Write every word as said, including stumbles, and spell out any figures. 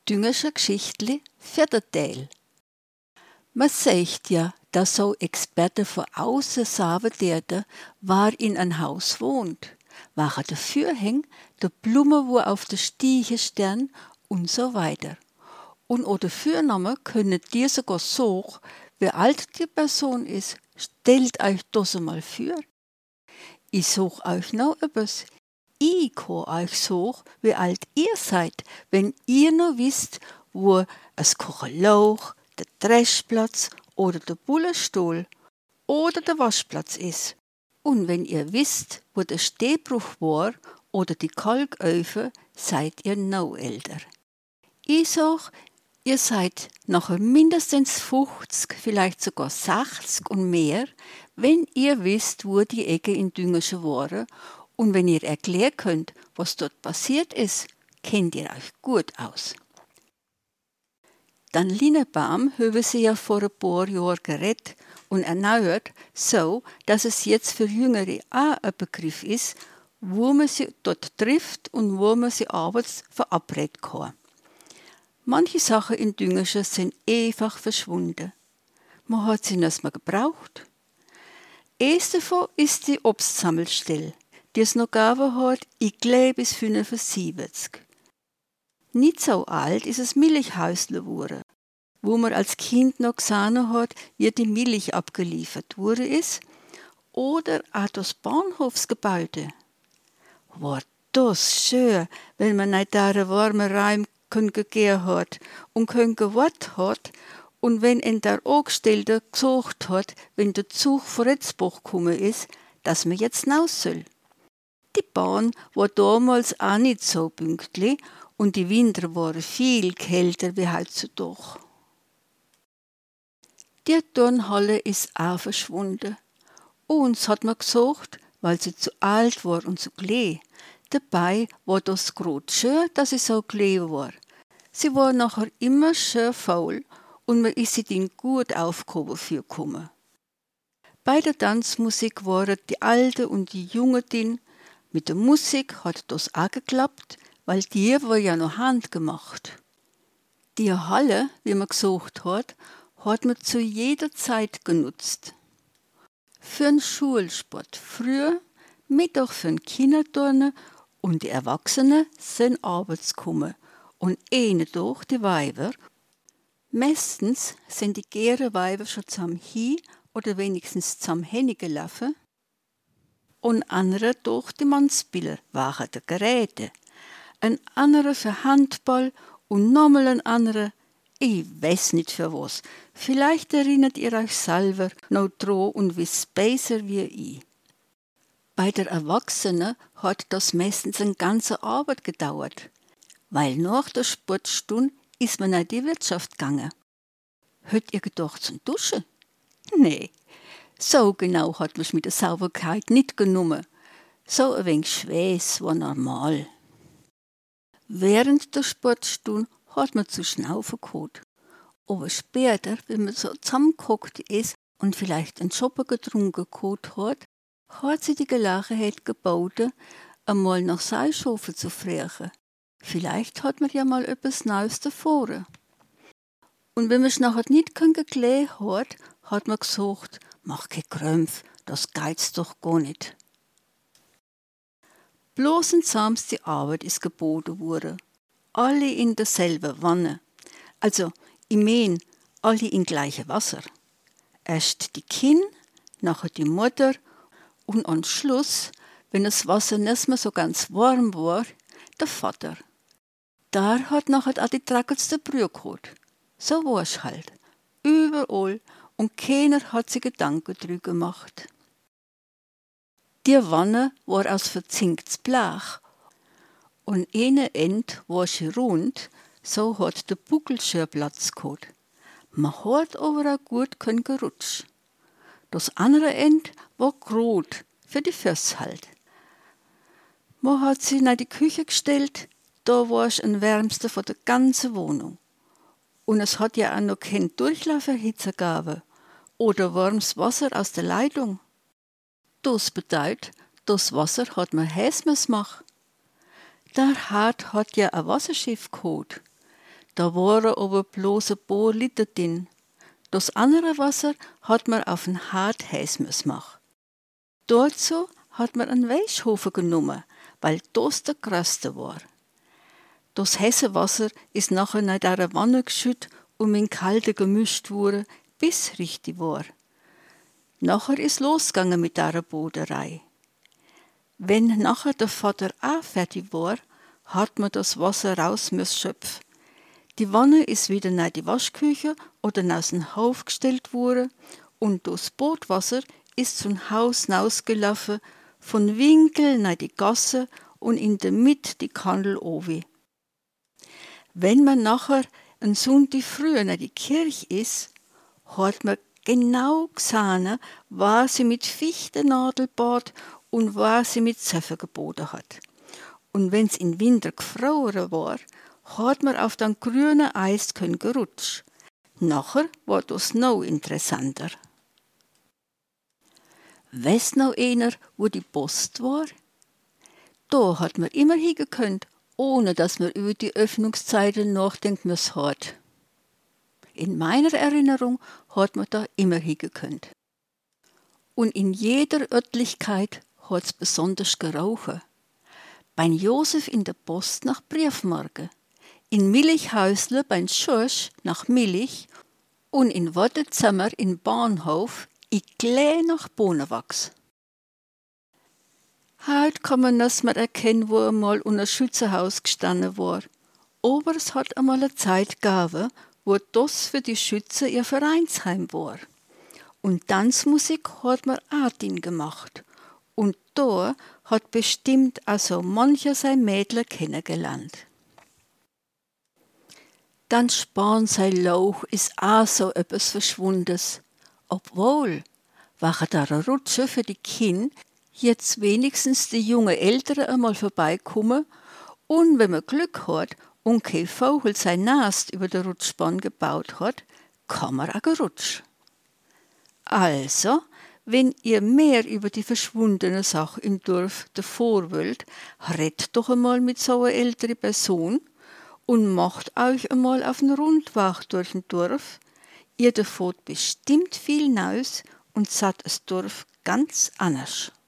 Düngersche Geschichtli, vierter Teil. Man sagt ja, dass so Experte von außen sagen werden, wer in ein Haus wohnt, welcher dafür hängt, der Blume, wo auf der Stiege stern und so weiter. Und oder Fürnamen können dir sogar sagen, wie alt die Person ist. Stellt euch das einmal vor. Ich sag euch noch etwas. Ich kann euch sagen, wie alt ihr seid, wenn ihr noch wisst, wo das Kochelauch, der Dreschplatz oder der Bullenstuhl oder der Waschplatz ist. Und wenn ihr wisst, wo der Stehbruch war oder die Kalköfen, seid ihr noch älter. Ich sag, ihr seid nachher mindestens fünfzig, vielleicht sogar sechzig und mehr, wenn ihr wisst, wo die Ecke in Düngersche waren. Und wenn ihr erklären könnt, was dort passiert ist, kennt ihr euch gut aus. Dan Linebaum haben sie ja vor ein paar Jahren gerettet und erneuert, so dass es jetzt für Jüngere auch ein Begriff ist, wo man sie dort trifft und wo man sie abends verabreden kann. Manche Sachen in Düngersche sind einfach verschwunden. Man hat sie nicht mehr gebraucht. Eins davon ist die Obstsammelstelle, die es noch gegeben hat, ich glaube bis fünfundsiebzig. Nicht so alt ist es Milchhäusle geworden, wo man als Kind noch gesehen hat, wie die Milch abgeliefert wurde ist, oder auch das Bahnhofsgebäude. War das schön, wenn man in dieser warmen Raum gehen hat und gewartet hat und wenn in der Angestellte gesagt hat, wenn der Zug von Retzbach gekommen ist, dass man jetzt hinaus soll. Die Bahn war damals auch nicht so pünktlich und die Winter waren viel kälter wie heutzutage. Die Turnhalle ist auch verschwunden. Uns hat man gesagt, weil sie zu alt war und zu klein. Dabei war das gerade schön, dass sie so klein war. Sie war nachher immer schön faul und man ist sie dann gut aufgehoben für gekommen. Bei der Tanzmusik waren die Alte und die Junge drin. Mit der Musik hat das auch geklappt, weil die war ja noch handgemacht. Die Halle, wie man gesagt hat, hat man zu jeder Zeit genutzt. Für den Schulsport früher, Mittag für den Kinderturnen und die Erwachsenen sind abends gekommen und eine durch die Weiber. Meistens sind die gäre Weiber schon zusammen hin oder wenigstens zusammen hingelaufen und andere durch die Mannsbilder waren die Geräte. Ein anderer für Handball und nochmal ein anderer, ich weiß nicht für was. Vielleicht erinnert ihr euch selber noch dran und wisst besser wie ich. Bei der Erwachsenen hat das meistens eine ganze Arbeit gedauert, weil nach der Sportstunde ist man in die Wirtschaft gegangen. Habt ihr gedacht zum Duschen? Nee, so genau hat man mit der Sauberkeit nicht genommen. So ein wenig Schweiß war normal. Während der Sportstunde hat man zu schnaufen gehabt. Aber später, wenn man so zusammengehockt ist und vielleicht einen Schoppen getrunken gehabt hat, hat sie die Gelegenheit geboten, einmal nach Seilschafen zu fragen. Vielleicht hat man ja mal etwas Neues davor. Und wenn man es nachher nicht geklärt hat, hat man gesagt, mach kein Krömpf, das geht's doch gar nicht. Bloß und sams die Arbeit ist geboten worden. Alle in derselben Wanne. Also, ich mein, alle in gleiche Wasser. Erst die Kind, nachher die Mutter und am Schluss, wenn das Wasser nicht mehr so ganz warm war, der Vater. Da hat nachher auch die dreckigste Brühe gehabt. So war's halt. Überall und keiner hat sich Gedanken drüber gemacht. Die Wanne war aus verzinktes Blech und eine End war sie rund, so hat der Buckel schön Platz gehabt. Man hat aber auch gut können gerutscht. Das andere End war grot, für die Füße halt. Man hat sie in die Küche gestellt, da war es ein wärmster von der ganzen Wohnung. Und es hat ja auch noch keinen Durchlauferhitzer gegeben oder warmes Wasser aus der Leitung. Das bedeutet, das Wasser hat man heiß machen. Der Herd hat ja ein Wasserschiff gehabt. Da waren aber bloß ein paar Liter drin. Das andere Wasser hat man auf den Herd heiß machen. Dazu hat man einen Weichhofen genommen, weil das der größte war. Das heiße Wasser ist nachher in der Wanne geschüttet und mit kalte gemischt worden, bis richtig war. Nachher ist losgegangen mit der Boderei. Wenn nachher der Vater auch fertig war, hat man das Wasser raus müssen schöpfen. Die Wanne ist wieder nach die Waschküche oder aus dem Hof gestellt worden und das Bootwasser ist zum Haus hinausgelaufen, von Winkel nach die Gasse und in der Mitte die Kandel oben. Wenn man nachher ein Sonntag früh nach die Kirche ist, hat man genau gesehen, was sie mit Fichtennadel bat und was sie mit Zepfen geboten hat. Und wenn's im Winter gefroren war, hat man auf dem grünen Eis können gerutscht. Nachher war das noch interessanter. Weiss noch einer, wo die Post war? Da hat man immer hingekönnt, ohne dass man über die Öffnungszeiten nachdenken müssen hat. In meiner Erinnerung hat man da immer hingekönnt. Und in jeder Örtlichkeit hat's besonders gerauchen. Beim Josef in der Post nach Briefmarke, in Milchhäusle beim Schorsch nach Milch und in Wartezimmer in Bahnhof i Klee nach Bohnenwachs. Heute kann man das mal erkennen, wo einmal unser Schützenhaus gestanden war. Aber es hat einmal eine Zeit gegeben, wo das für die Schütze ihr Vereinsheim war. Und Tanzmusik hat man auch drin gemacht. Und da hat bestimmt also mancher sein Mädler kennengelernt. Dann Span sein Lauch ist auch so etwas Verschwundes. Obwohl, waren da Rutsche für die Kinder jetzt wenigstens die jungen Eltern einmal vorbeikommen und wenn man Glück hat und kein Vogel sein Nest über der Rutschbahn gebaut hat, kann man auch gerutschen. Also, wenn ihr mehr über die verschwundene Sache im Dorf davor wollt, redet doch einmal mit so einer älteren Person und macht euch einmal auf den Rundweg durch ein Dorf. Ihr erfahrt bestimmt viel Neues und seht das Dorf ganz anders.